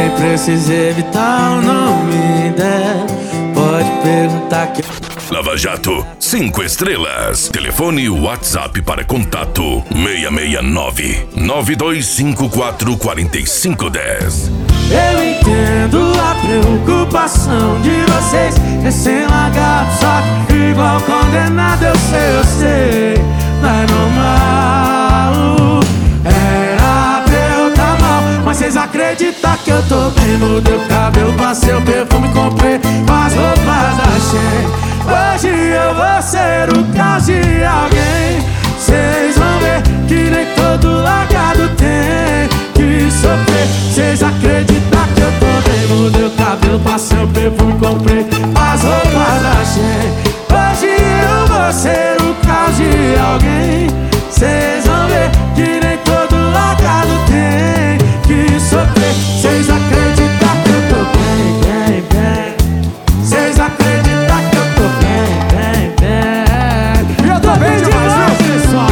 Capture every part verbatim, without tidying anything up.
nem precisa evitar o nome dela. Pode perguntar que... Lava Jato, cinco estrelas. Telefone e WhatsApp para contato seis seis nove, nove dois cinco quatro, quatro cinco um zero. Eu entendo a preocupação de vocês, recém-largado, só que igual condenado. Eu sei, eu sei, não é normal. Era pra eu tá mal, mas vocês acreditam que eu tô bem? Mudei o cabelo, passei o perfume, comprei as roupas da Shein. Hoje eu vou ser o caos de alguém. Vocês vão ver que nem todo largado tem que sofrer. Vocês acreditam que eu tô bem? Mudei o cabelo, passei o perfume, comprei as roupas da Shein. Hoje eu vou ser o caos de alguém. Vocês vão ver que nem todo largado tem que sofrer. Vocês acreditam que eu tô bem, bem, bem. Vocês acreditam que eu tô bem, bem, bem. E eu tô bem demais, pessoal.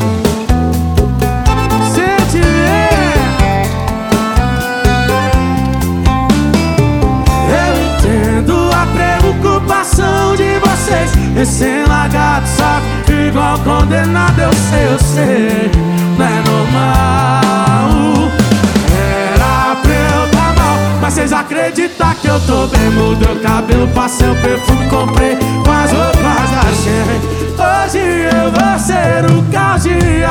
Sente bem. Eu entendo a preocupação de vocês, recém-largado, só que igual condenado. Eu sei, eu sei, não é normal. Era pra eu tá mal, mas vocês acreditam que eu tô bem? Mudei o cabelo, passei o perfume, comprei as roupas da Shein. Hoje eu vou ser o caos de